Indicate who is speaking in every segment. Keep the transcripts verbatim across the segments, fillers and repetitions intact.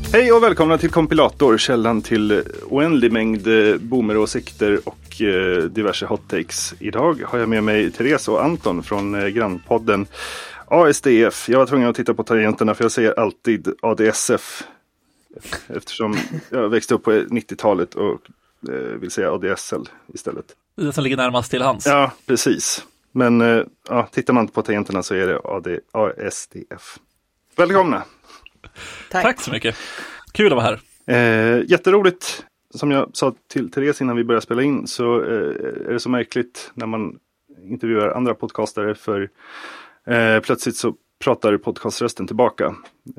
Speaker 1: Hej och välkomna till Kompilator, källan till oändlig mängd boomeråsikter och eh, diverse hot takes. Idag har jag med mig Therese och Anton från eh, grannpodden A S D F. Jag var tvungen att titta på tangenterna för jag säger alltid A D S F. Eftersom jag växte upp på nittiotalet och eh, vill säga A D S L istället.
Speaker 2: Det som ligger närmast till hands.
Speaker 1: Ja, precis. Men eh, ja, tittar man på tangenterna så är det A D, A S D F. Välkomna!
Speaker 2: Tack. Tack så mycket. Kul att vara här.
Speaker 1: Eh, jätteroligt. Som jag sa till Therese innan vi började spela in så eh, är det så märkligt när man intervjuar andra podcastare för eh, plötsligt så pratar podcaströsten tillbaka.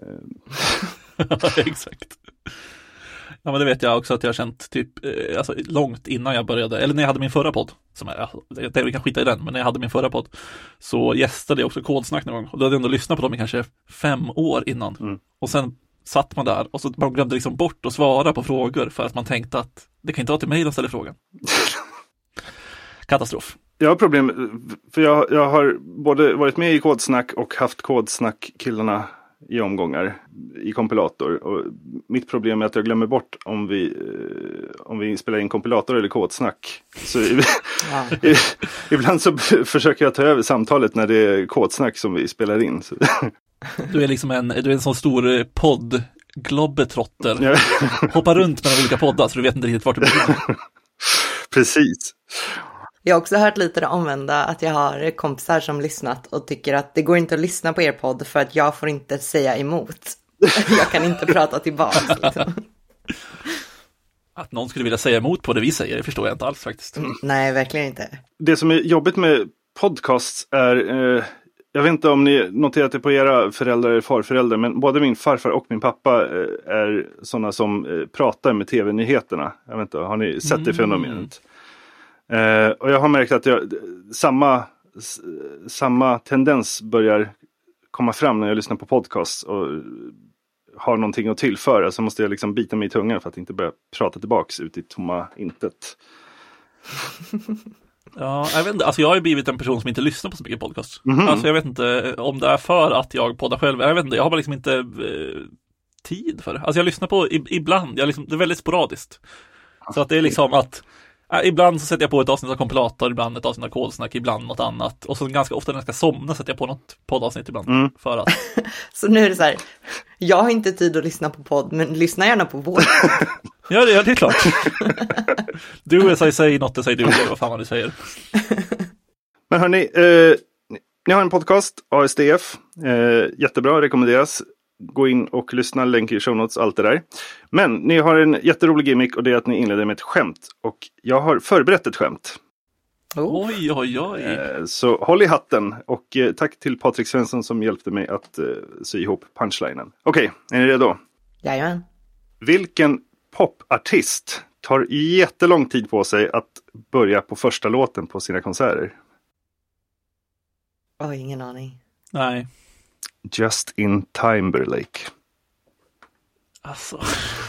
Speaker 2: Eh. Exakt. Ja, men det vet jag också att jag har känt typ eh, alltså, långt innan jag började, eller när jag hade min förra podd, som är, det, vi kan skita i den, men när jag hade min förra podd så gästade jag också Kodsnack någon gång, och då hade jag ändå lyssnat på dem i kanske fem år innan. Mm. Och sen satt man där och så man glömde liksom bort att svara på frågor för att man tänkte att det kan inte vara till mig de ställer frågan. Katastrof.
Speaker 1: Jag har problem, för jag, jag har både varit med i Kodsnack och haft Kodsnack-killarna i omgångar i kompilator, och mitt problem är att jag glömmer bort om vi eh, om vi spelar in kompilator eller kodsnack. Så i, i, ibland så försöker jag ta över samtalet när det är kodsnack som vi spelar in. Så.
Speaker 2: Du är liksom en, du är en sån stor podd globbetrotter. Ja. Hoppar runt mellan olika poddar så du vet inte riktigt vart du befinner.
Speaker 1: Precis.
Speaker 3: Jag har också hört lite det omvända, att jag har kompisar som lyssnat och tycker att det går inte att lyssna på er podd för att jag får inte säga emot. Jag kan inte prata tillbaka. Liksom.
Speaker 2: Att någon skulle vilja säga emot på det vi säger, det förstår jag inte alls faktiskt.
Speaker 3: Mm, nej, verkligen inte.
Speaker 1: Det som är jobbigt med podcasts är, eh, jag vet inte om ni noterat det på era föräldrar eller farföräldrar, men både min farfar och min pappa eh, är sådana som eh, pratar med tv-nyheterna. Jag vet inte, har ni sett det fenomenet? Uh, och jag har märkt att jag, samma, s, samma tendens börjar komma fram när jag lyssnar på podcast och har någonting att tillföra, så måste jag liksom bita mig i tungan för att inte börja prata tillbaks ut i tomma intet.
Speaker 2: Ja, jag vet inte, alltså jag har ju blivit en person som inte lyssnar på så mycket podcast.
Speaker 1: Mm-hmm.
Speaker 2: Alltså jag vet inte om det är för att jag poddar själv, jag vet inte, jag har bara liksom inte eh, tid för det. Alltså jag lyssnar på i, ibland, jag liksom, det är väldigt sporadiskt. Så att det är liksom att Äh, ibland så sätter jag på ett avsnitt av kompilator, ibland ett avsnitt av kodsnack, ibland något annat. Och så ganska ofta när jag ska somna sätter jag på något poddavsnitt ibland. Mm. För att...
Speaker 3: Så nu är det så här, jag har inte tid att lyssna på podd, men lyssna gärna på vår.
Speaker 2: Ja, det, ja, det är klart. Du as I say, not as I do, vad fan man nu säger.
Speaker 1: Men hörni, eh, ni har en podcast, A S D F. Eh, jättebra, rekommenderas. Gå in och lyssna, länk i show notes, allt det där. Men ni har en jätterolig gimmick, och det är att ni inleder med ett skämt. Och jag har förberett ett skämt.
Speaker 2: Oh. Oj, oj, oj.
Speaker 1: Så håll i hatten. Och tack till Patrik Svensson som hjälpte mig att sy ihop punchlinen. Okej, är ni redo?
Speaker 3: Jajamän.
Speaker 1: Vilken popartist tar jättelång tid på sig att börja på första låten på sina konserter?
Speaker 3: Oj, ingen aning.
Speaker 2: Nej.
Speaker 1: Justin Timberlake.
Speaker 2: Alltså.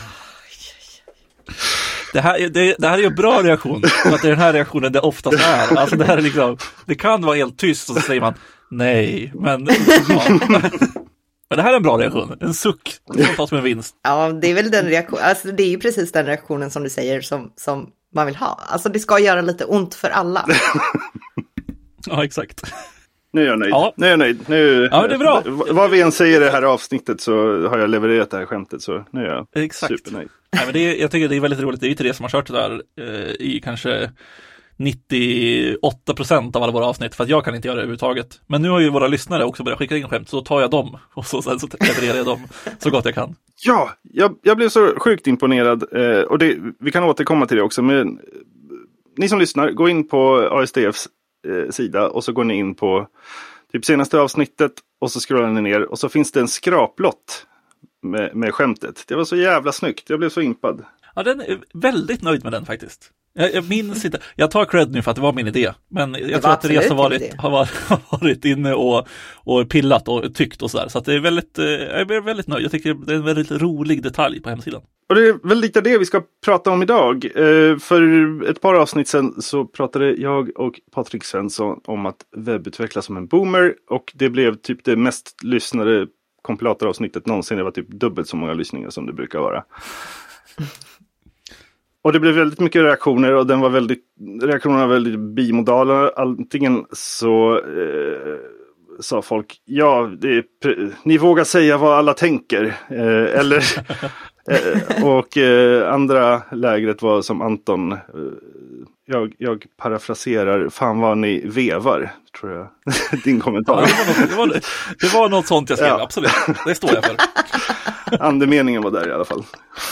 Speaker 2: Det här, det, det här är ju en bra reaktion. För att det är den här reaktionen det oftast är. Alltså det här är liksom, det kan vara helt tyst och så säger man nej. Men, ja. Men det här är en bra reaktion. En suck som tas med en vinst.
Speaker 3: Ja, det är väl den reaktionen. Alltså det är ju precis den reaktionen som du säger som, som man vill ha. Alltså det ska göra lite ont för alla.
Speaker 2: Ja, exakt.
Speaker 1: Nu är jag nöjd.
Speaker 2: Ja.
Speaker 1: Nu är jag nöjd. Nu,
Speaker 2: ja, det är bra.
Speaker 1: Vad vi än säger i det här avsnittet så har jag levererat det här skämtet, så nu är jag
Speaker 2: exakt.
Speaker 1: Supernöjd.
Speaker 2: Nej, men det är, jag tycker det är väldigt roligt. Det är ju Therese som har kört det där eh, i kanske nittioåtta procent av alla våra avsnitt, för att jag kan inte göra det överhuvudtaget. Men nu har ju våra lyssnare också börjat skicka in skämt, så då tar jag dem och så, sen så levererar jag dem så gott jag kan.
Speaker 1: Ja, jag, jag blev så sjukt imponerad eh, och det, vi kan återkomma till det också, men ni som lyssnar, gå in på A S D F:s eh, sida och så går ni in på typ senaste avsnittet och så scrollar ni ner och så finns det en skraplott med, med skämtet. Det var så jävla snyggt, jag blev så impad.
Speaker 2: Ja, den är väldigt nöjd med den faktiskt. Jag, jag minns inte, jag tar cred nu för att det var min idé, men jag tror att Therese har varit, har varit, har varit inne och, och pillat och tyckt och sådär, så att det är väldigt, jag är väldigt nöjd. Jag tycker det är en väldigt rolig detalj på hemsidan.
Speaker 1: Och det är väl lite det vi ska prata om idag. För ett par avsnitt sedan så pratade jag och Patrik Svensson om att webbutveckla som en boomer, och det blev typ det mest lyssnade kompilatoravsnittet någonsin. Det var typ dubbelt så många lyssningar som det brukar vara. Och det blev väldigt mycket reaktioner och den var väldigt, reaktionerna var väldigt bimodala. Antingen så eh, sa folk, ja, det är, ni vågar säga vad alla tänker. Eh, eller, eh, och eh, andra lägret var som Anton, eh, jag, jag parafraserar, fan vad ni vevar, tror jag. Din kommentar.
Speaker 2: Ja, det, var något, det, var, det var något sånt jag skrev, ja. Absolut. Det står jag för.
Speaker 1: Andemeningen var där i alla fall.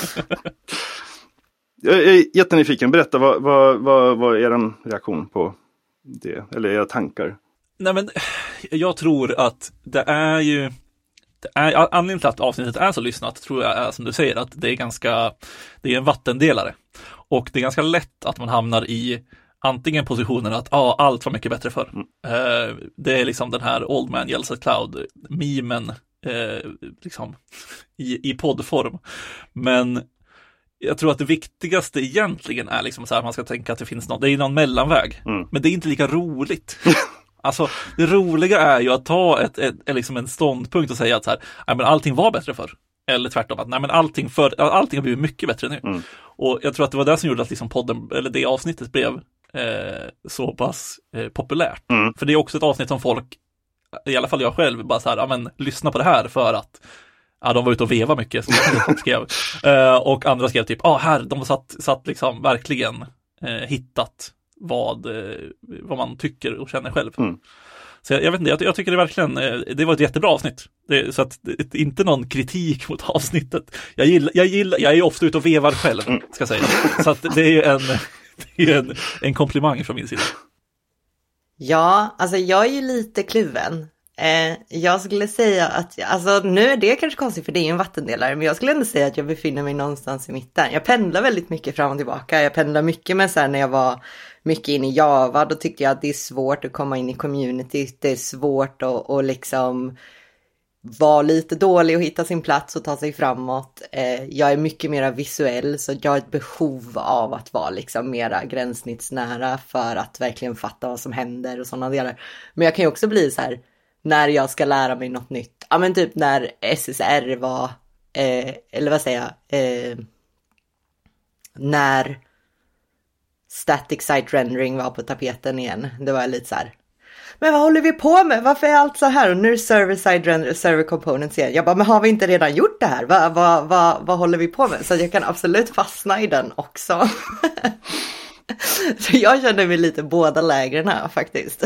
Speaker 1: Jag är jättenyfiken. Berätta, vad, vad, vad, vad är er reaktion på det? Eller era tankar?
Speaker 2: Nej, men jag tror att det är ju det är, anledningen till att avsnittet är så lyssnat tror jag är som du säger att det är ganska det är en vattendelare. Och det är ganska lätt att man hamnar i antingen positionen att ah, allt var mycket bättre förr. Mm. Uh, det är liksom den här Old Man Yells at Cloud memen uh, liksom i, i poddform. Men jag tror att det viktigaste egentligen är liksom så här, man ska tänka att det finns något, det är någon mellanväg. Mm. Men det är inte lika roligt. Alltså, det roliga är ju att ta ett, ett, ett, liksom en ståndpunkt och säga att så här, nej, men allting var bättre förr. Eller tvärtom, att nej, men allting, för, allting har blivit mycket bättre nu. Mm. Och jag tror att det var det som gjorde att liksom podden, eller det avsnittet blev eh, så pass eh, populärt. Mm. För det är också ett avsnitt som folk, i alla fall jag själv, bara så här, ja men lyssna på det här för att ja, de var ute och veva mycket som jag skrev. Uh, och andra skrev typ, ja ah, här, de satt, satt liksom verkligen uh, hittat vad, uh, vad man tycker och känner själv. Mm. Så jag, jag vet inte, jag, jag tycker det verkligen, uh, det var ett jättebra avsnitt. Det, så att det, inte någon kritik mot avsnittet. Jag gillar, jag gillar, jag är ofta ute och vevar själv, ska jag säga. Så att det är ju en, det är en, en komplimang från min sida.
Speaker 3: Ja, alltså jag är ju lite kluven. Eh, jag skulle säga att, alltså nu är det kanske konstigt för det är ju en vattendelare, men jag skulle ändå säga att jag befinner mig någonstans i mitten. Jag pendlar väldigt mycket fram och tillbaka. Jag pendlar mycket med så här när jag var mycket inne i Java, då tyckte jag att det är svårt att komma in i community. Det är svårt att, att liksom vara lite dålig och hitta sin plats och ta sig framåt. Eh, jag är mycket mer visuell, så jag har ett behov av att vara liksom mera gränssnittsnära för att verkligen fatta vad som händer och sådana delar. Men jag kan ju också bli så här när jag ska lära mig något nytt. Ja, men typ när S S R var, eh, eller vad säger jag, eh, när static site rendering var på tapeten igen. Det var lite så här, men vad håller vi på med? Varför är allt så här? Och nu server side render, server components igen. Jag bara, men har vi inte redan gjort det här? Vad, vad, vad, vad håller vi på med? Så jag kan absolut fastna i den också. Så jag känner mig lite båda lägren här faktiskt.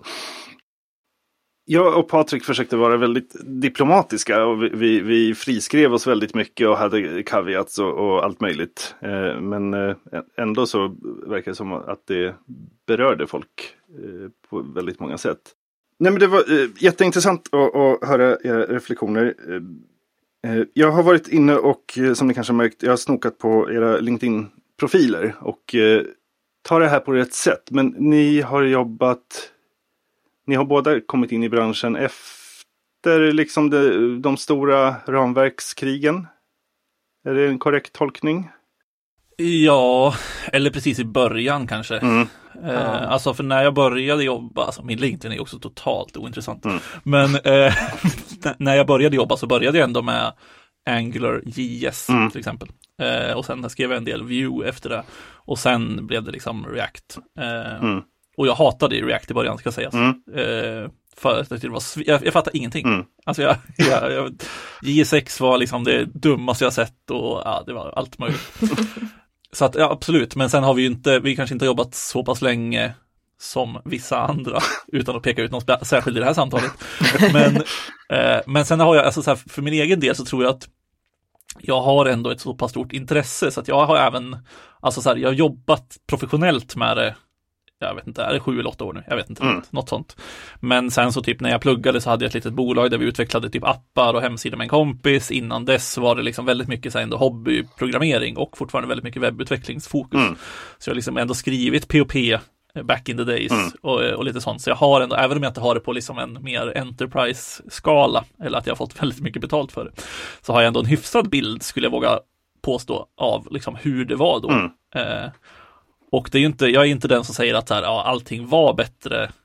Speaker 1: Jag och Patrik försökte vara väldigt diplomatiska och vi, vi, vi friskrev oss väldigt mycket och hade caveats och, och allt möjligt. Eh, men eh, ändå så verkar det som att det berörde folk eh, på väldigt många sätt. Nej, men det var eh, jätteintressant att, att höra era reflektioner. Eh, jag har varit inne och, som ni kanske har märkt, jag har snokat på era LinkedIn-profiler och eh, tar det här på rätt sätt. Men ni har jobbat... Ni har båda kommit in i branschen efter liksom de, de stora ramverkskrigen. Är det en korrekt tolkning?
Speaker 2: Ja, eller precis i början kanske. Mm. Eh,
Speaker 1: ja.
Speaker 2: Alltså för när jag började jobba, alltså min LinkedIn är också totalt ointressant. Mm. Men eh, när jag började jobba så började jag ändå med Angular J S mm. till exempel. Eh, och sen skrev jag en del Vue efter det. Och sen blev det liksom React. Eh, mm. Och jag hatade React i början, ska sägas. Mm. Eh, för att det var sv- jag, jag fattar ingenting. Mm. Alltså jag, jag, jag, J S X var liksom det dummaste jag sett och ja, det var allt möjligt. Så att ja, absolut. Men sen har vi ju inte, vi kanske inte jobbat så pass länge som vissa andra, utan att peka ut någon sp- särskild i det här samtalet. Men, eh, men sen har jag, alltså så här, för min egen del så tror jag att jag har ändå ett så pass stort intresse så att jag har även, alltså så här, jag har jobbat professionellt med det. Jag vet inte, är det sju eller åtta år nu? Jag vet inte, mm. något sånt. Men sen så typ när jag pluggade så hade jag ett litet bolag där vi utvecklade typ appar och hemsidor med en kompis. Innan dess var det liksom väldigt mycket så ändå hobbyprogrammering och fortfarande väldigt mycket webbutvecklingsfokus. Mm. Så jag har liksom ändå skrivit P O P back in the days mm. och, och lite sånt. Så jag har ändå, även om jag inte har det på liksom en mer enterprise-skala eller att jag har fått väldigt mycket betalt för det, så har jag ändå en hyfsad bild, skulle jag våga påstå, av liksom hur det var då. Mm. Eh, Och det är ju inte, jag är inte den som säger att så här, ja, allting var bättre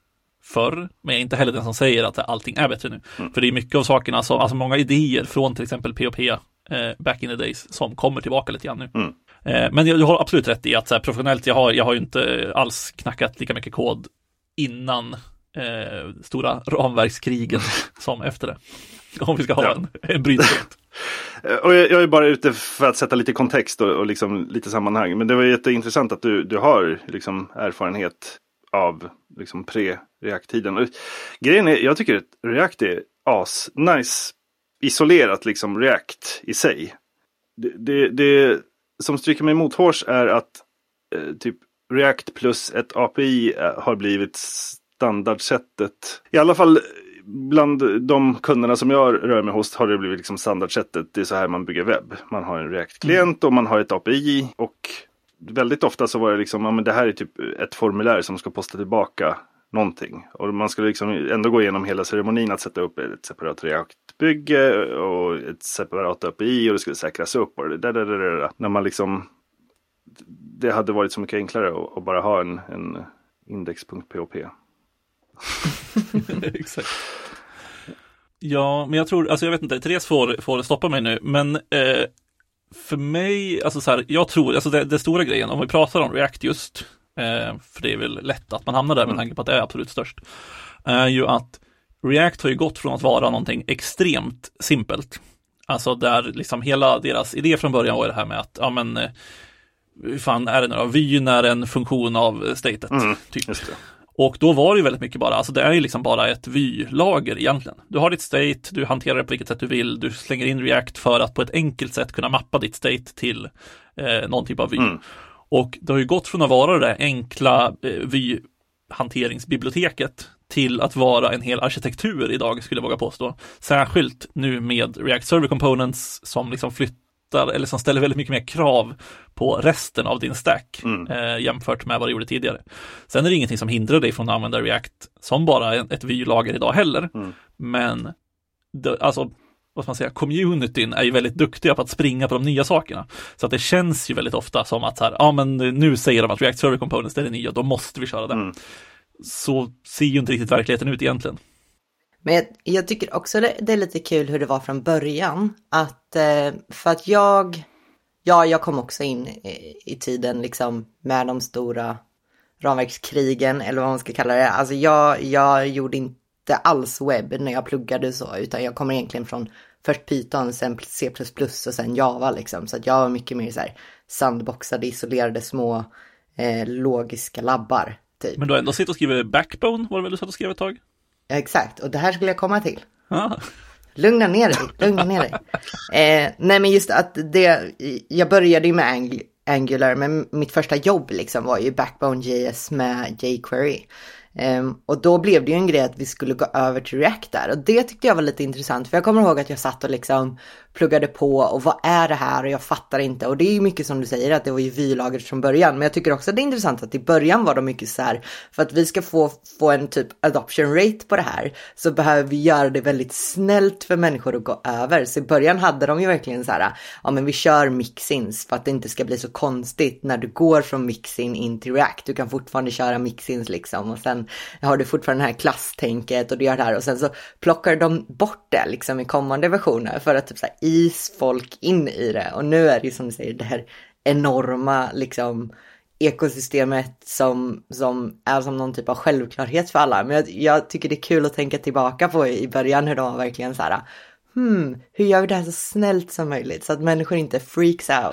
Speaker 2: förr, men jag är inte heller den som säger att allting är bättre nu. Mm. För det är mycket av sakerna, som, alltså många idéer från till exempel P O P eh, back in the days som kommer tillbaka lite grann nu. Mm. Eh, men jag, jag har absolut rätt i att så här, professionellt, jag har, jag har ju inte alls knackat lika mycket kod innan eh, stora ramverkskrigen som efter det. Om vi ska ha ja. en, en brytpunkt.
Speaker 1: Och jag, jag är bara ute för att sätta lite kontext och, och liksom lite sammanhang. Men det var jätteintressant att du, du har liksom erfarenhet av liksom pre-React-tiden. Och grejen är, jag tycker att React är as nice isolerat liksom React i sig. Det, det, det som stryker mig mot hårs är att eh, typ React plus ett A P I har blivit standardsättet. I alla fall bland de kunderna som jag rör mig hos har det blivit liksom standardsättet. Det är så här man bygger webb. Man har en React-klient och man har ett A P I. Och väldigt ofta så var det liksom, ja men det här är typ ett formulär som ska posta tillbaka någonting. Och man skulle liksom ändå gå igenom hela ceremonin att sätta upp ett separat React-bygge och ett separat A P I och det skulle säkras upp. Och det där, där, där, där. När man liksom, det hade varit så mycket enklare att, att bara ha en, en index.pop.
Speaker 2: Exakt. Ja, men jag tror, alltså jag vet inte, Therese får, får stoppa mig nu, men eh, för mig, alltså så här, jag tror, alltså det, det stora grejen, om vi pratar om React just, eh, för det är väl lätt att man hamnar där med tanke på att det är absolut störst, är ju att React har ju gått från att vara någonting extremt simpelt. Alltså där liksom hela deras idé från början var det här med att, ja men, hur fan är det nu då? Vyn är en funktion av statet,
Speaker 1: mm,
Speaker 2: typ. Och då var det ju väldigt mycket bara, alltså det är ju liksom bara ett vy-lager egentligen. Du har ditt state, du hanterar det på vilket sätt du vill, du slänger in React för att på ett enkelt sätt kunna mappa ditt state till eh, någon typ av vy. Mm. Och det har ju gått från att vara det enkla eh, vy-hanteringsbiblioteket till att vara en hel arkitektur idag, skulle jag våga påstå. Särskilt nu med React Server Components som liksom flyttar, eller som ställer väldigt mycket mer krav på resten av din stack mm. eh, jämfört med vad du gjorde tidigare. Sen är det ingenting som hindrar dig från att använda React som bara ett vy-lager idag heller. Mm. Men det, alltså, vad ska man säga, communityn är ju väldigt duktiga på att springa på de nya sakerna. Så att det känns ju väldigt ofta som att så här, ja men nu säger de att React Server Components är det nya, då måste vi köra det. Mm. Så ser ju inte riktigt verkligheten ut egentligen.
Speaker 3: Men jag, jag tycker också det, det är lite kul hur det var från början. Att, eh, för att jag, ja, jag kom också in i, i tiden liksom med de stora ramverkskrigen, eller vad man ska kalla det. Alltså jag, jag gjorde inte alls webb när jag pluggade så, utan jag kommer egentligen från först Python, sen C plus plus och sen Java liksom. Så att jag var mycket mer så här sandboxade, isolerade små eh, logiska labbar. Typ.
Speaker 2: Men du har ändå sitter och skriver Backbone, var det väl du satt och skrev ett tag?
Speaker 3: Ja, exakt, och det här skulle jag komma till.
Speaker 2: Ah.
Speaker 3: Lugna ner dig, lugna ner dig. Eh, nej men just att det, jag började ju med Ang- Angular, men mitt första jobb liksom var ju Backbone J S med jQuery. Um, och då blev det ju en grej att vi skulle gå över till React där. Och det tyckte jag var lite intressant. För jag kommer ihåg att jag satt och liksom pluggade på. Och vad är det här? Och jag fattar inte. Och det är ju mycket som du säger att det var ju vy-laget från början. Men jag tycker också att det är intressant att i början var de mycket så här. För att vi ska få, få en typ adoption rate på det här. Så behöver vi göra det väldigt snällt för människor att gå över. Så i början hade de ju verkligen så här. Ja men vi kör mixins. För att det inte ska bli så konstigt när du går från mixin in till React. Du kan fortfarande köra mixins liksom. Och sen har du fortfarande det här klasstänket och det gör det här. Och sen så plockar de bort det liksom i kommande versioner för att typ så här is folk in i det. Och nu är det ju som du säger det här enorma liksom ekosystemet som, som är som någon typ av självklarhet för alla. Men jag, jag tycker det är kul att tänka tillbaka på i början hur de var verkligen så här hmm, hur gör vi det här så snällt som möjligt så att människor inte freaks out.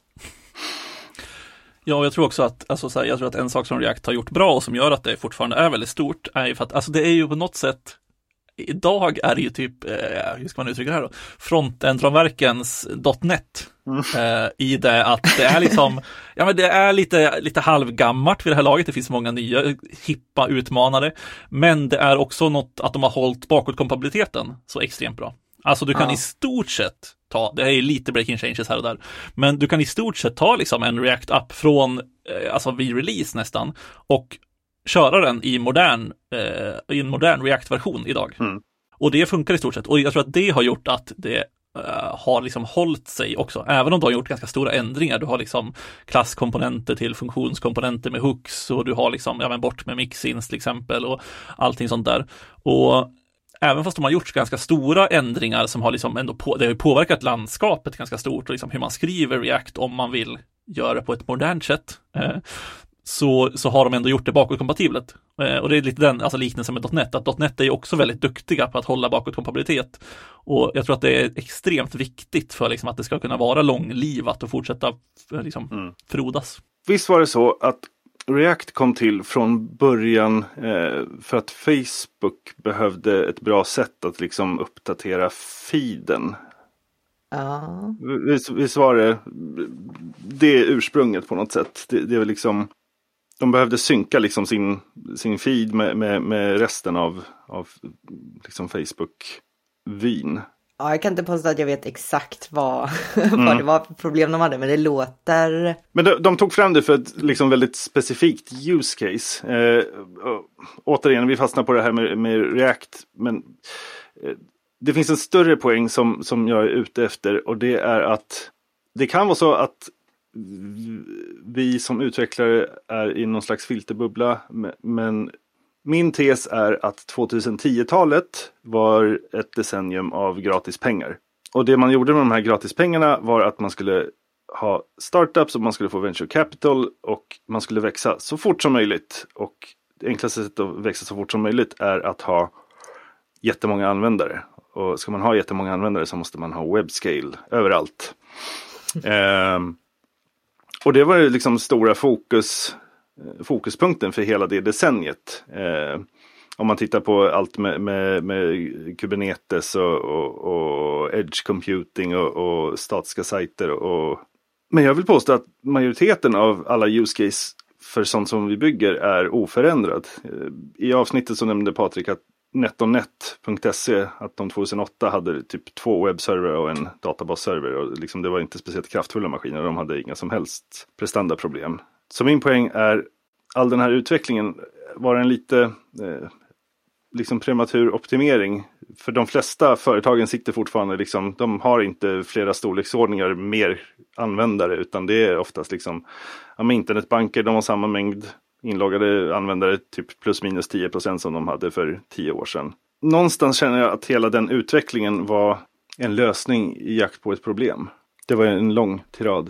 Speaker 2: Ja, jag tror också att, alltså, så här, jag tror att en sak som React har gjort bra och som gör att det fortfarande är väldigt stort är ju för att, alltså det är ju på något sätt, idag är det ju typ, eh, hur ska man uttrycka det här då? Frontend-ramverkens .net mm. eh, i det att det är liksom, ja men det är lite, lite halvgammalt vid det här laget, det finns många nya hippa utmanare, men det är också något att de har hållit bakåtkompatibiliteten så extremt bra. Alltså du kan ja. i stort sett ta, det är ju lite breaking changes här och där, men du kan i stort sett ta liksom en React-app från, eh, alltså vid release nästan, och köra den i modern, eh, i en modern React-version idag. Mm. Och det funkar i stort sett. Och jag tror att det har gjort att det uh, har liksom hållit sig också, även om du har gjort ganska stora ändringar. Du har liksom klasskomponenter till funktionskomponenter med hooks, och du har liksom, ja men bort med mixins till exempel och allting sånt där. Och även fast de har gjort ganska stora ändringar som har liksom ändå på, det har påverkat landskapet ganska stort, och liksom hur man skriver React om man vill göra det på ett modernt sätt, eh, så, så har de ändå gjort det bakåtkompatibelt. Eh, och det är lite den alltså liknelsen med .NET, att .NET är ju också väldigt duktiga på att hålla bakåtkompatibilitet. Och jag tror att det är extremt viktigt för liksom att det ska kunna vara långlivat och fortsätta liksom, mm. frodas.
Speaker 1: Visst var det så att React kom till från början eh, för att Facebook behövde ett bra sätt att liksom uppdatera feeden.
Speaker 3: Ja.
Speaker 1: Visst, visst var det det är ursprunget på något sätt. Det, det är väl liksom, de behövde synka liksom sin, sin feed med, med, med resten av, av liksom Facebook-vyn.
Speaker 3: Ja, jag kan inte påstå att jag vet exakt vad, mm. vad det var för problem de hade, men det låter...
Speaker 1: Men de, de tog fram det för ett liksom väldigt specifikt use case. Eh, återigen, vi fastnar på det här med, med React, men eh, det finns en större poäng som, som jag är ute efter, och det är att det kan vara så att vi som utvecklare är i någon slags filterbubbla, men min tes är att tjugohundratio-talet var ett decennium av gratis pengar. Och det man gjorde med de här gratispengarna var att man skulle ha startups och man skulle få venture capital och man skulle växa så fort som möjligt. Och det enklaste sättet att växa så fort som möjligt är att ha jättemånga användare. Och ska man ha jättemånga användare så måste man ha webscale överallt. ehm, och det var ju liksom stora fokus... fokuspunkten för hela det decenniet. Eh, om man tittar på allt med, med, med Kubernetes och, och, och Edge Computing och, och statiska sajter. Och... Men jag vill påstå att majoriteten av alla use case för sånt som vi bygger är oförändrad. Eh, I avsnittet så nämnde Patrik att NetOnNet punkt se att de tjugohundraåtta hade typ två webbserver och en databasserver. Och liksom det var inte speciellt kraftfulla maskiner. De hade inga som helst prestandaproblem. Så min poäng är, all den här utvecklingen var en lite eh, liksom prematur optimering. För de flesta företagen sitter fortfarande, liksom, de har inte flera storleksordningar mer användare, utan det är oftast liksom, ja, med internetbanker, de har samma mängd inloggade användare, typ plus minus tio procent som de hade för tio år sedan. Någonstans känner jag att hela den utvecklingen var en lösning i jakt på ett problem. Det var en lång tirad.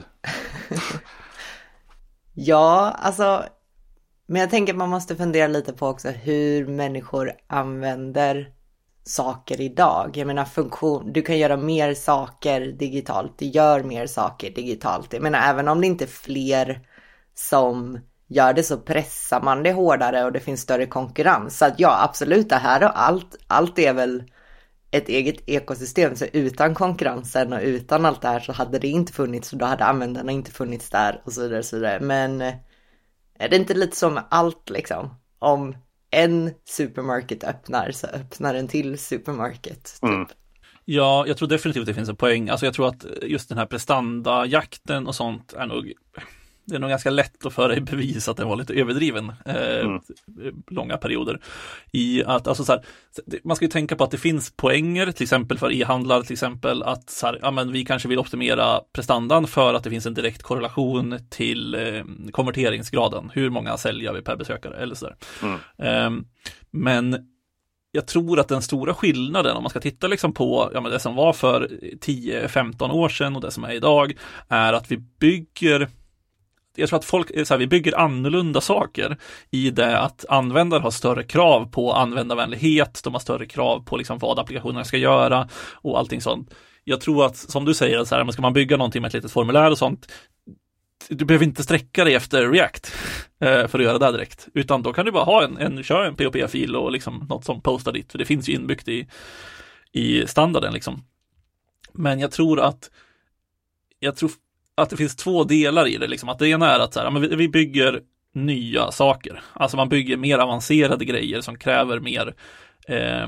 Speaker 3: Ja, alltså, men jag tänker att man måste fundera lite på också hur människor använder saker idag. Jag menar funktion, du kan göra mer saker digitalt, du gör mer saker digitalt. Jag menar även om det inte är fler som gör det så pressar man det hårdare och det finns större konkurrens. Så att ja, absolut, det här och allt, allt är väl ett eget ekosystem, så utan konkurrensen och utan allt det här så hade det inte funnits, och då hade användarna inte funnits där och så vidare, och så vidare. Men är det inte lite som allt liksom? Om en supermarket öppnar så öppnar en till supermarket. Typ.
Speaker 1: Mm.
Speaker 2: Ja, jag tror definitivt det finns en poäng. Alltså jag tror att just den här prestandajakten och sånt är nog... Det är nog ganska lätt att föra i bevis att den var lite överdriven eh, mm. långa perioder. I att, alltså så här, man ska ju tänka på att det finns poänger, till exempel för e-handlar, till exempel att så här, ja, men vi kanske vill optimera prestandan för att det finns en direkt korrelation till eh, konverteringsgraden. Hur många säljer vi per besökare eller så där. Mm. Eh, men jag tror att den stora skillnaden, om man ska titta liksom på ja, men det som var för tio femton år sedan och det som är idag, är att vi bygger... Jag tror att folk, så här, vi bygger annorlunda saker i det att användare har större krav på användarvänlighet, de har större krav på liksom vad applikationerna ska göra och allting sånt. Jag tror att, som du säger, så här, ska man bygga någonting med ett litet formulär och sånt, du behöver inte sträcka dig efter React eh, för att göra det direkt, utan då kan du bara ha en, en köra en P H P-fil och liksom något som postar dit, för det finns ju inbyggt i, i standarden liksom. Men jag tror att jag tror att det finns två delar i det. Liksom. Att det ena är att så här, men vi, vi bygger nya saker. Alltså man bygger mer avancerade grejer som kräver mer, eh,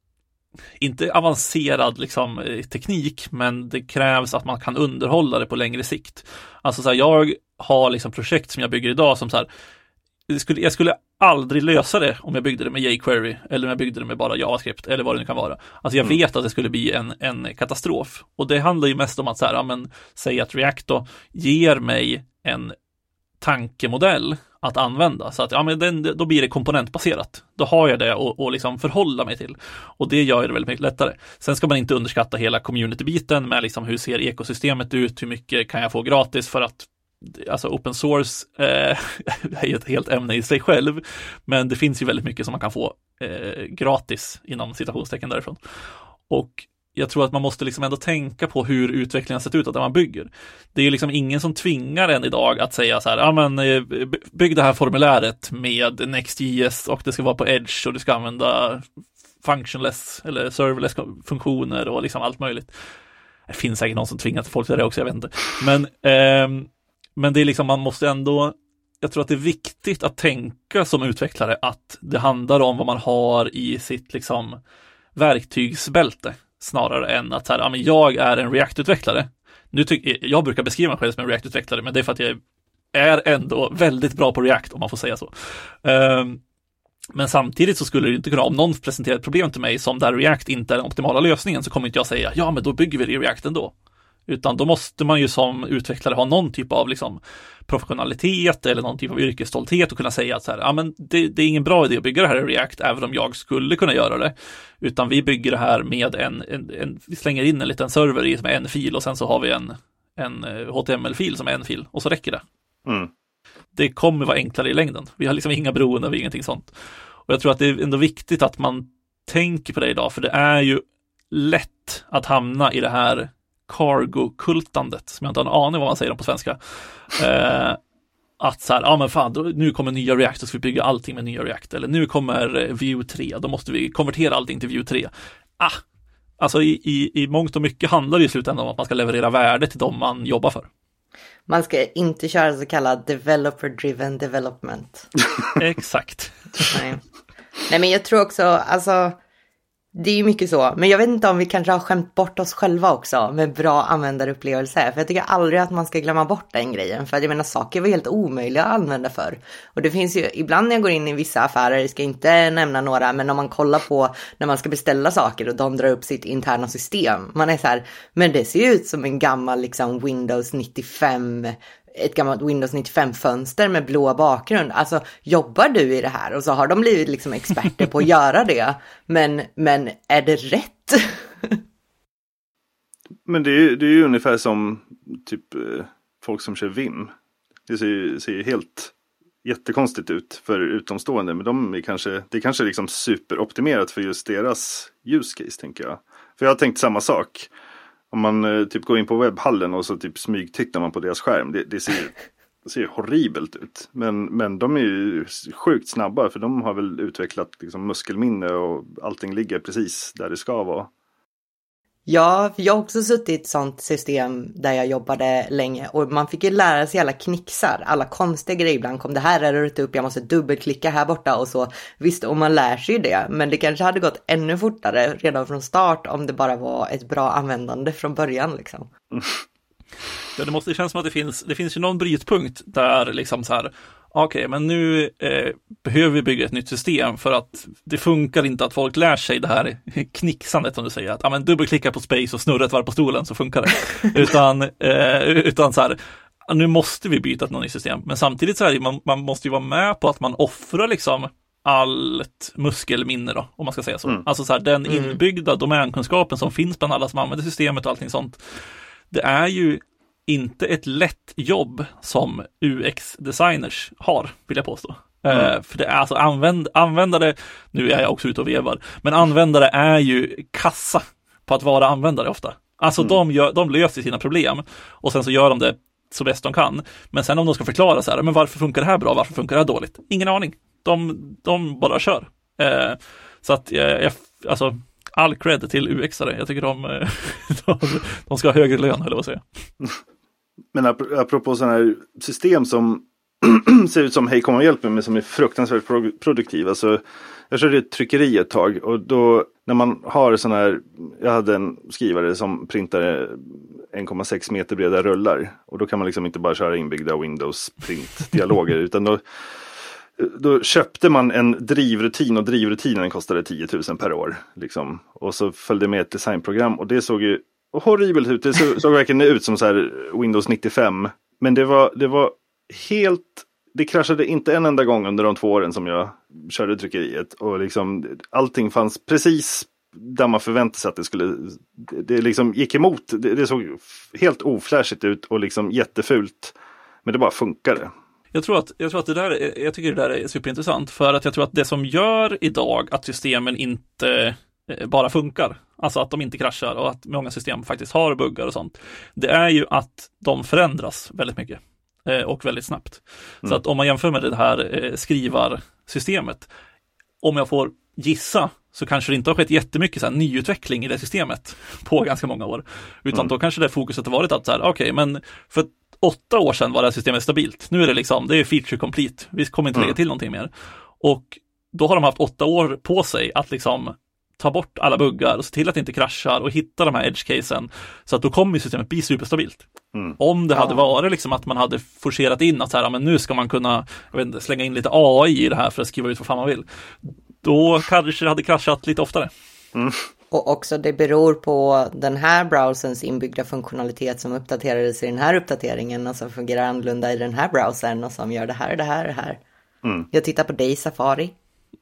Speaker 2: inte avancerad liksom, teknik, men det krävs att man kan underhålla det på längre sikt. Alltså så här, jag har liksom projekt som jag bygger idag som så här, det skulle, jag skulle aldrig lösa det om jag byggde det med jQuery eller om jag byggde det med bara JavaScript eller vad det nu kan vara. Alltså jag mm. vet att det skulle bli en, en katastrof. Och det handlar ju mest om att så här, ja, men, säg att React då ger mig en tankemodell att använda. Så att ja, men den, då blir det komponentbaserat. Då har jag det att och liksom förhålla mig till. Och det gör det väldigt mycket lättare. Sen ska man inte underskatta hela community-biten med liksom hur ser ekosystemet ut, hur mycket kan jag få gratis för att alltså open source eh, är ett helt ämne i sig själv, men det finns ju väldigt mycket som man kan få eh, gratis inom citationstecken därifrån. Och jag tror att man måste liksom ändå tänka på hur utvecklingen har sett ut och där man bygger. Det är ju liksom ingen som tvingar en idag att säga så här, ja men bygg det här formuläret med Next.js och det ska vara på Edge och du ska använda functionless eller serverless funktioner och liksom allt möjligt. Det finns säkert någon som tvingar folk till det också, jag vet inte. Men eh, Men det är liksom, man måste ändå, jag tror att det är viktigt att tänka som utvecklare att det handlar om vad man har i sitt liksom verktygsbälte snarare än att så här, ja, men jag är en React-utvecklare. Nu tycker jag brukar beskriva mig själv som en React-utvecklare, men det är för att jag är ändå väldigt bra på React, om man får säga så. Um, men samtidigt så skulle det inte kunna, om någon presenterar ett problem till mig som där React inte är den optimala lösningen, så kommer inte jag säga, ja men då bygger vi det i React ändå. Utan då måste man ju som utvecklare ha någon typ av liksom professionalitet eller någon typ av yrkesstolthet och kunna säga att så här, ja, men det, det är ingen bra idé att bygga det här i React även om jag skulle kunna göra det. Utan vi bygger det här med en, en, en vi slänger in en liten server i som är en fil och sen så har vi en, en H T M L-fil som är en fil och så räcker det.
Speaker 1: Mm.
Speaker 2: Det kommer vara enklare i längden. Vi har liksom inga beroenden, ingenting sånt. Och jag tror att det är ändå viktigt att man tänker på det idag, för det är ju lätt att hamna i det här cargo-kultandet, som jag inte har en aning vad man säger på svenska. Eh, att så här, ja men fan, då, nu kommer nya React och ska vi bygga allting med nya React. Eller nu kommer Vue tre, då måste vi konvertera allting till Vue tre. Ah, alltså i, i, i mångt och mycket handlar det i slutändan om att man ska leverera värde till dem man jobbar för.
Speaker 3: Man ska inte köra så kallad developer-driven development.
Speaker 2: Exakt.
Speaker 3: Nej. Nej, men jag tror också, alltså det är ju mycket så, men jag vet inte om vi kanske har skämt bort oss själva också med bra användarupplevelser, för jag tycker aldrig att man ska glömma bort den grejen, för att jag menar saker var helt omöjliga att använda för. Och det finns ju, ibland när jag går in i vissa affärer, jag ska inte nämna några, men om man kollar på när man ska beställa saker och de drar upp sitt interna system, man är så här, men det ser ju ut som en gammal liksom Windows nittiofem, ett gammalt Windows nittiofem-fönster med blå bakgrund. Alltså, jobbar du i det här? Och så har de blivit liksom experter på att göra det. Men, men är det rätt?
Speaker 1: Men det är, det är ju ungefär som typ eh, folk som kör Vim. Det ser ju, ser ju helt jättekonstigt ut för utomstående. Men de är kanske, det är kanske liksom superoptimerat för just deras use case, tänker jag. För jag har tänkt samma sak. Om man eh, typ går in på webbhallen och så typ smygtittar man på deras skärm. Det, det ser, det ser horribelt ut. Men, men de är ju sjukt snabba, för de har väl utvecklat liksom muskelminne och allting ligger precis där det ska vara.
Speaker 3: Ja, för jag har också suttit i ett sånt system där jag jobbade länge och man fick ju lära sig alla knixar, alla konstiga grejer. Ibland kom det här är det upp, jag måste dubbelklicka här borta och så. Visst, och man lär sig ju det, men det kanske hade gått ännu fortare redan från start om det bara var ett bra användande från början liksom.
Speaker 1: Mm.
Speaker 2: Ja, det måste kännas som att det finns, det finns ju någon brytpunkt där liksom så här, okej, okay, men nu eh, behöver vi bygga ett nytt system för att det funkar inte att folk lär sig det här knixandet som du säger, att ja, men dubbelklicka på space och snurra ett varv på stolen så funkar det. utan, eh, utan så här, nu måste vi byta ett nytt system. Men samtidigt så här, man, man måste ju vara med på att man offrar liksom allt muskelminne då, om man ska säga så. Mm. Alltså så här, den inbyggda domänkunskapen som finns bland alla som använder systemet och allting sånt. Det är ju inte ett lätt jobb som U X-designers har, vill jag påstå. Mm. Uh, för det är alltså använd, användare, nu är jag också ute och vevar, men användare är ju kassa på att vara användare ofta. Alltså mm. de, gör, de löser sina problem och sen så gör de det så bäst de kan. Men sen om de ska förklara så här, men varför funkar det här bra, varför funkar det här dåligt? Ingen aning. De, de bara kör. Uh, så att jag, jag alltså all cred till U X-are. Jag tycker de, de, de ska ha högre lön, eller vad säger jag.
Speaker 1: Men apropå sådana här system som ser ut som hej kom och hjälp mig, men som är fruktansvärt pro- produktiva. Alltså, jag körde ett tryckeri ett tag och då när man har sådana här, jag hade en skrivare som printade en komma sex meter breda rullar och då kan man liksom inte bara köra inbyggda Windows print-dialoger utan då då köpte man en drivrutin och drivrutinen kostade tio tusen per år. Liksom. Och så följde med ett designprogram och det såg ju horribelt ut. Det såg, såg verkligen ut som så här Windows nittiofem. Men det var, det var helt... Det kraschade inte en enda gång under de två åren som jag körde tryckeriet. Och liksom, allting fanns precis där man förväntade sig att det skulle... Det, det liksom gick emot. Det, det såg helt oflashigt ut och liksom jättefult. Men det bara funkade.
Speaker 2: Jag tror att, jag tror att det där är, jag tycker det där är superintressant för att jag tror att det som gör idag att systemen inte bara funkar, alltså att de inte kraschar och att många system faktiskt har buggar och sånt, det är ju att de förändras väldigt mycket eh, och väldigt snabbt. Mm. Så att om man jämför med det här eh, skrivarsystemet, om jag får gissa så kanske det inte har skett jättemycket så här, nyutveckling i det systemet på ganska många år, utan mm. då kanske det fokuset har varit att så här, okej, okay, men för åtta år sedan var det här systemet stabilt. Nu är det liksom, det är feature complete. Vi kommer inte lägga mm. till någonting mer. Och då har de haft åtta år på sig att liksom ta bort alla buggar och se till att det inte kraschar och hitta de här edge-casen. Så att då kommer systemet bli superstabilt. Mm. Om det hade varit liksom att man hade forcerat in att så här, men nu ska man kunna jag vet inte, slänga in lite A I i det här för att skriva ut vad fan man vill. Då kanske det hade kraschat lite oftare.
Speaker 1: Mm.
Speaker 3: Och också det beror på den här browserns inbyggda funktionalitet som uppdaterades i den här uppdateringen och som fungerar annorlunda i den här browsern och som gör det här, det här, det här. Mm. Jag tittar på dig, Safari.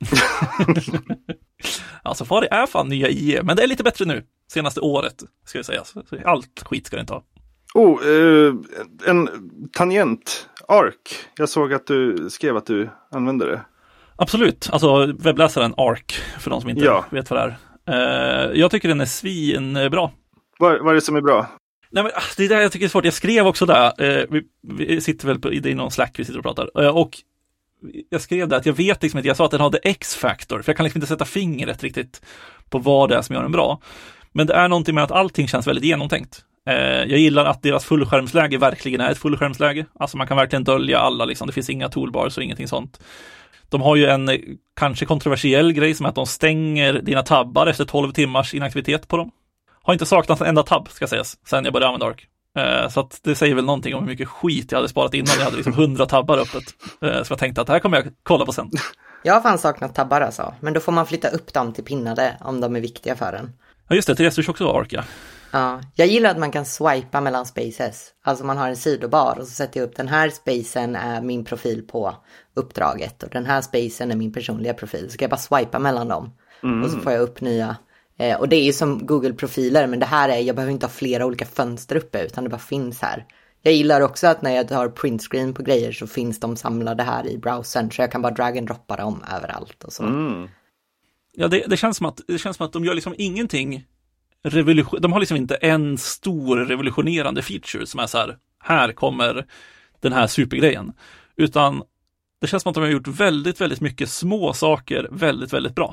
Speaker 2: Ja, Safari är fan nya I E, men det är lite bättre nu. Senaste året, ska jag säga. Allt skit ska det inte ha.
Speaker 1: Oh, eh, en tangent. Arc. Jag såg att du skrev att du använde det.
Speaker 2: Absolut. Alltså webbläsaren Arc, för de som inte ja. vet vad det är. Jag tycker den är svinbra.
Speaker 1: Vad, vad är det som är bra?
Speaker 2: Nej, men, det är det jag tycker är svårt. Jag skrev också där. Vi, vi sitter väl på, det är någon Slack vi sitter och pratar. Och jag skrev där att jag vet liksom inte, jag sa att den hade X-factor. För jag kan liksom inte sätta fingret riktigt på vad det är som gör den bra. Men det är någonting med att allting känns väldigt genomtänkt. Jag gillar att deras fullskärmsläge verkligen är ett fullskärmsläge. Alltså man kan verkligen dölja alla liksom. Det finns inga toolbars och ingenting sånt. De har ju en kanske kontroversiell grej som är att de stänger dina tabbar efter tolv timmars inaktivitet på dem. Har inte saknat en enda tabb, ska sägas, sen jag började använda Arc. Eh, så att det säger väl någonting om hur mycket skit jag hade sparat innan. Jag hade liksom hundra tabbar öppet. Eh, så jag tänkte att det här kommer jag kolla på sen.
Speaker 3: Jag har fan saknat tabbar alltså. Men då får man flytta upp dem till pinnade om de är viktiga för en.
Speaker 2: Ja just det, Therese du också Arc, ja.
Speaker 3: Ja, jag gillar att man kan swipa mellan spaces. Alltså man har en sidobar och så sätter jag upp den här spacen är min profil på uppdraget och den här spacen är min personliga profil. Så ska jag bara swipa mellan dem mm. och så får jag upp nya. Eh, och det är ju som Google-profiler, men det här är, jag behöver inte ha flera olika fönster uppe utan det bara finns här. Jag gillar också att när jag tar printscreen på grejer så finns de samlade här i browsern så jag kan bara drag and droppa dem överallt och så.
Speaker 1: Mm.
Speaker 2: Ja, det, det, känns som att, det känns som att de gör liksom ingenting revolution, de har liksom inte en stor revolutionerande feature som är så här, här kommer den här supergrejen, utan det känns som att de har gjort väldigt, väldigt mycket små saker väldigt, väldigt bra.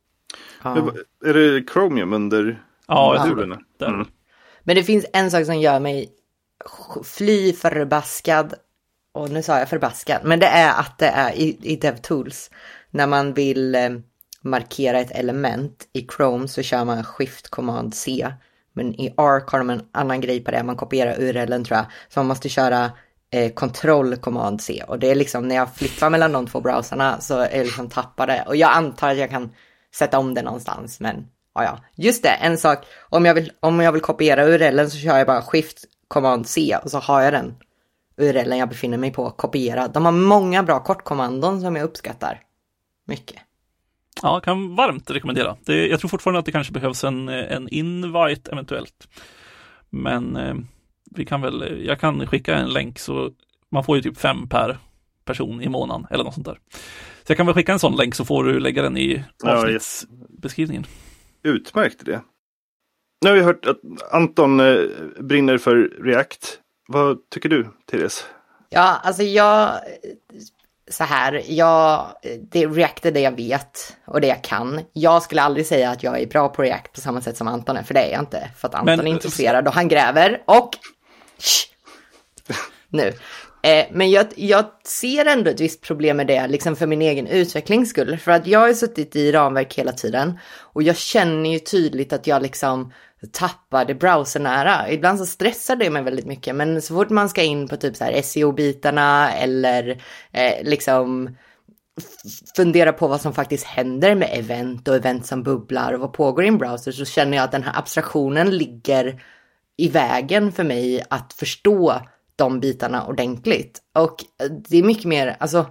Speaker 1: Ja. Är det Chromium under
Speaker 2: ja, jag tror det.
Speaker 3: Mm. Men det finns en sak som gör mig fly förbaskad, och nu sa jag förbaskad, men det är att det är i, i DevTools när man vill eh, markera ett element i Chrome så kör man Shift Command C, men i Arc har de en annan grej på det, man kopierar U R L-en tror jag, så man måste köra eh, Control Command C, och det är liksom när jag flippar mellan de två browsarna så är jag liksom tappade, och jag antar att jag kan sätta om det någonstans, men ja, ja. Just det, en sak, om jag vill, om jag vill kopiera U R L-en så kör jag bara Shift Command C och så har jag den U R L-en jag befinner mig på kopierad. De har många bra kortkommandon som jag uppskattar mycket.
Speaker 2: Ja, kan varmt rekommendera. Det, jag tror fortfarande att det kanske behövs en, en invite eventuellt. Men eh, vi kan väl, jag kan skicka en länk så man får ju typ fem per person i månaden eller något sånt där. Så jag kan väl skicka en sån länk så får du lägga den i avsnittsbeskrivningen.
Speaker 1: Ja, utmärkt det. Nu har vi hört att Anton eh, brinner för React. Vad tycker du, Therese?
Speaker 3: Ja, alltså jag... Så här, jag, det, React är det jag vet och det jag kan. Jag skulle aldrig säga att jag är bra på React på samma sätt som Anton är, för det är jag inte. För att Anton Men, är intresserad och han gräver och... nu. Eh, men jag, jag ser ändå ett visst problem med det, liksom för min egen utvecklings skull. För att jag har suttit i ramverk hela tiden och jag känner ju tydligt att jag liksom tappar det browsernära. Ibland så stressar det mig väldigt mycket, men så fort man ska in på typ så här S E O-bitarna eller eh, liksom funderar på vad som faktiskt händer med event och event som bubblar och vad pågår i en browser, så känner jag att den här abstraktionen ligger i vägen för mig att förstå de bitarna ordentligt. Och det är mycket mer, alltså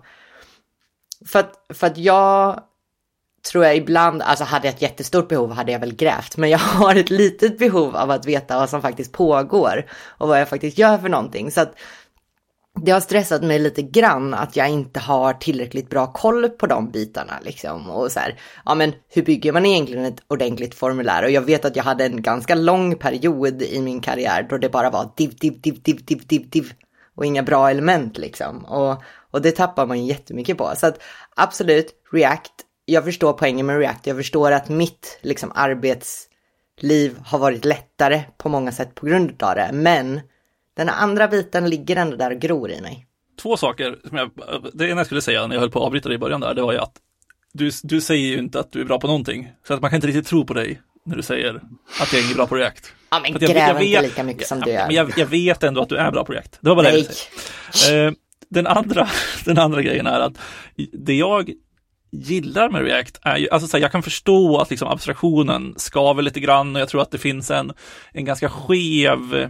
Speaker 3: för att, för att jag tror jag ibland, alltså hade jag ett jättestort behov hade jag väl grävt, men jag har ett litet behov av att veta vad som faktiskt pågår och vad jag faktiskt gör för någonting. Så att det har stressat mig lite grann att jag inte har tillräckligt bra koll på de bitarna liksom. Och så här, ja men hur bygger man egentligen ett ordentligt formulär? Och jag vet att jag hade en ganska lång period i min karriär då det bara var div, div, div, div, div, div, div och inga bra element liksom. Och, och det tappar man ju jättemycket på. Så att absolut, React, jag förstår poängen med React. Jag förstår att mitt liksom arbetsliv har varit lättare på många sätt på grund av det. Men den andra biten ligger ändå där och gror i mig.
Speaker 2: Två saker som jag, det ena jag skulle säga när jag höll på att avbryta dig i början där, det var ju att du, du säger ju inte att du är bra på någonting. Så att man kan inte riktigt tro på dig när du säger att jag är bra på React.
Speaker 3: Ja, men
Speaker 2: jag,
Speaker 3: gräv
Speaker 2: jag vet,
Speaker 3: inte lika mycket som
Speaker 2: jag,
Speaker 3: du gör.
Speaker 2: Men jag, jag vet ändå att du är bra på React. Det var bara det jag säger. Eh, den, andra, den andra grejen är att det jag gillar med React är ju, alltså så här, jag kan förstå att liksom abstraktionen skaver lite grann och jag tror att det finns en, en ganska skev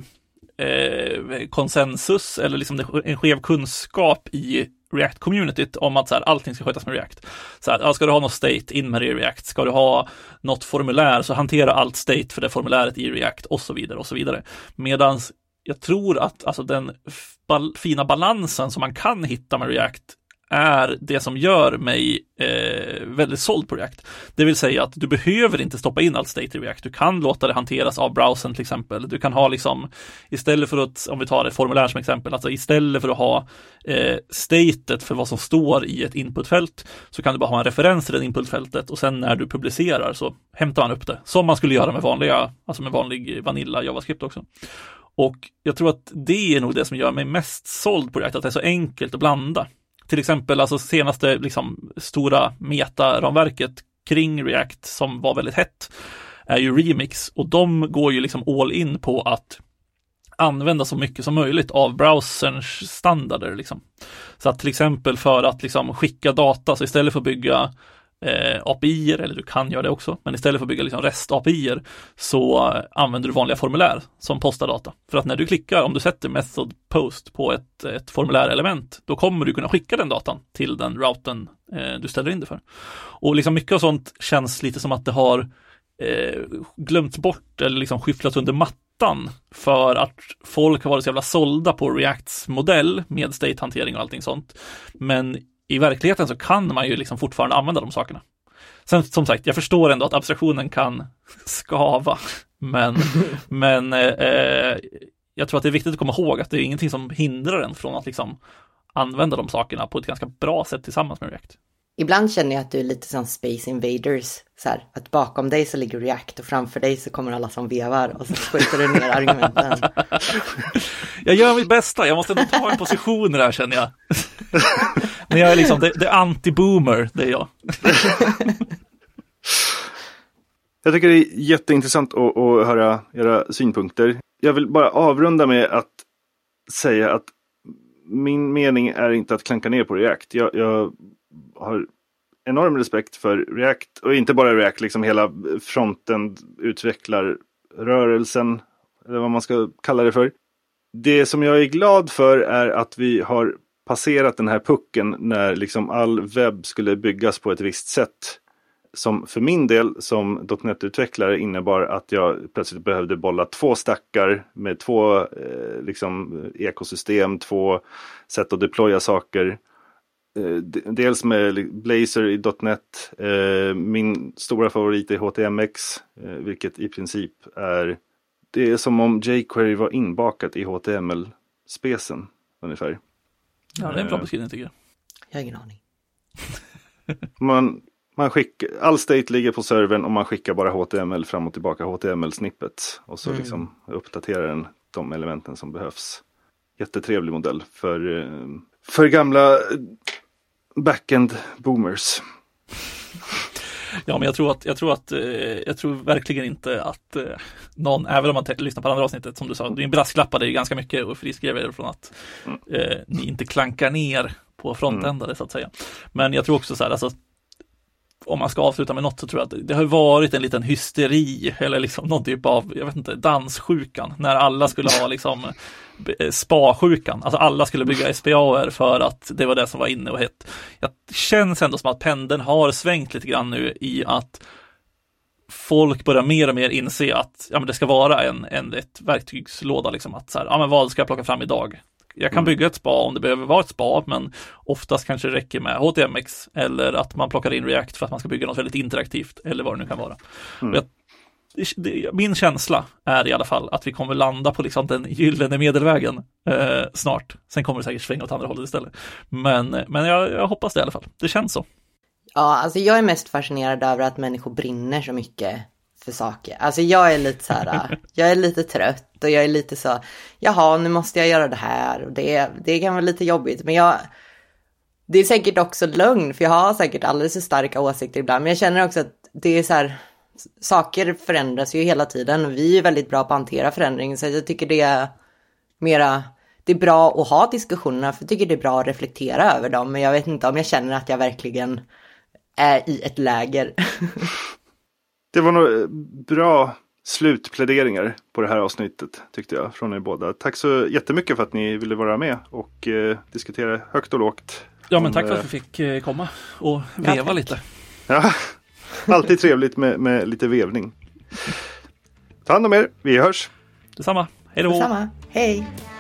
Speaker 2: Eh, konsensus eller liksom en skev kunskap i React-communityt om att så här, allting ska skötas med React. Så här, ja, ska du ha något state in med det i React, ska du ha något formulär så hantera allt state för det formuläret i React och så vidare och så vidare. Medan jag tror att alltså, den bal- fina balansen som man kan hitta med React är det som gör mig eh, väldigt såld på React. Det vill säga att du behöver inte stoppa in allt state i React. Du kan låta det hanteras av browsern till exempel. Du kan ha liksom, istället för att, om vi tar ett formulär som exempel, alltså istället för att ha eh, statet för vad som står i ett inputfält så kan du bara ha en referens till det inputfältet och sen när du publicerar så hämtar man upp det. Som man skulle göra med vanliga, alltså med vanlig vanilla JavaScript också. Och jag tror att det är nog det som gör mig mest såld på React, att det är så enkelt att blanda. Till exempel alltså senaste liksom, stora meta-ramverket kring React som var väldigt hett är ju Remix och de går ju liksom all in på att använda så mycket som möjligt av browserns standarder liksom. Så att till exempel för att liksom, skicka data så istället för att bygga eh, A P I-er, eller du kan göra det också, men istället för att bygga liksom, REST-A P I-er så eh, använder du vanliga formulär som postar data. För att när du klickar, om du sätter method post på ett, ett formulärelement, då kommer du kunna skicka den datan till den routen eh, du ställer in det för. Och liksom mycket av sånt känns lite som att det har eh, glömts bort eller liksom skyfflats under mattan för att folk har varit så jävla sålda på Reacts modell med state-hantering och allting sånt. Men i verkligheten så kan man ju liksom fortfarande använda de sakerna. Sen som sagt, jag förstår ändå att abstraktionen kan skava, men, men eh, jag tror att det är viktigt att komma ihåg att det är ingenting som hindrar en från att liksom använda de sakerna på ett ganska bra sätt tillsammans med React.
Speaker 3: Ibland känner jag att du är lite som Space Invaders, så här, att bakom dig så ligger React och framför dig så kommer alla som vevar och så skjuter du ner argumenten.
Speaker 2: Jag gör mitt bästa, jag måste ändå ta en position där känner jag. Men jag är liksom, det, det är anti-boomer, det är jag.
Speaker 1: Jag tycker det är jätteintressant att, att höra era synpunkter. Jag vill bara avrunda med att säga att min mening är inte att klanka ner på React. Jag, jag har enorm respekt för React, och inte bara React, liksom hela fronten utvecklar rörelsen, eller vad man ska kalla det för. Det som jag är glad för är att vi har passerat den här pucken när liksom all webb skulle byggas på ett visst sätt. Som för min del som .NET-utvecklare innebar att jag plötsligt behövde bolla två stackar med två eh, liksom, ekosystem, två sätt att deploya saker. Eh, dels med Blazor i .NET, eh, min stora favorit är H T M X, eh, vilket i princip är, det är som om jQuery var inbakat i H T M L-specen ungefär.
Speaker 2: Ja, det är en bra beskrivning tycker jag.
Speaker 3: Jag har ingen aning.
Speaker 1: Man... Man skickar, all state ligger på servern och man skickar bara H T M L fram och tillbaka, H T M L-snippet. Och så mm. liksom uppdaterar den de elementen som behövs. Jättetrevlig modell för, för gamla backend boomers.
Speaker 2: Ja, men jag tror att, jag tror att, jag tror verkligen inte att någon, även om man t- lyssnar på andra avsnittet, som du sa, det är en brasklappar, det är ganska mycket och friskriver från att eh, ni inte klankar ner på frontändare mm. så att säga. Men jag tror också så här, alltså, om man ska avsluta med något så tror jag att det har varit en liten hysteri eller liksom någon typ av, jag vet inte, danssjukan när alla skulle ha liksom spa-sjukan. Alltså alla skulle bygga S P A R för att det var det som var inne och hett. Det känns ändå som att pendeln har svängt lite grann nu i att folk börjar mer och mer inse att ja, men det ska vara en, en ett verktygslåda liksom, att så här, ja men vad ska jag plocka fram idag? Jag kan bygga ett spa om det behöver vara ett spa, men oftast kanske det räcker med H T M X eller att man plockar in React för att man ska bygga något väldigt interaktivt eller vad det nu kan vara. Mm. Jag, det, min känsla är i alla fall att vi kommer landa på liksom den gyllene medelvägen eh, snart. Sen kommer det säkert svänga åt andra hållet istället. Men, men jag, jag hoppas det i alla fall. Det känns så.
Speaker 3: Ja, alltså jag är mest fascinerad över att människor brinner så mycket för saker. Alltså jag är lite så här, jag är lite trött och jag är lite så, jaha, nu måste jag göra det här och det, det kan vara lite jobbigt, men jag, det är säkert också lögn, för jag har säkert alldeles för starka åsikter ibland, men jag känner också att det är så här, saker förändras ju hela tiden och vi är väldigt bra på att hantera förändring, så jag tycker det är mera, det är bra att ha diskussionerna, för jag tycker det är bra att reflektera över dem, men jag vet inte om jag känner att jag verkligen är i ett läger.
Speaker 1: Det var nog bra slutpläderingar på det här avsnittet, tyckte jag, från er båda. Tack så jättemycket för att ni ville vara med och eh, diskutera högt och lågt.
Speaker 2: Ja, men tack för att vi fick eh, komma och veva ja, lite.
Speaker 1: Ja, alltid trevligt med, med lite vevning. Ta hand om er, vi hörs.
Speaker 2: Detsamma, hej då.
Speaker 3: Detsamma, hej.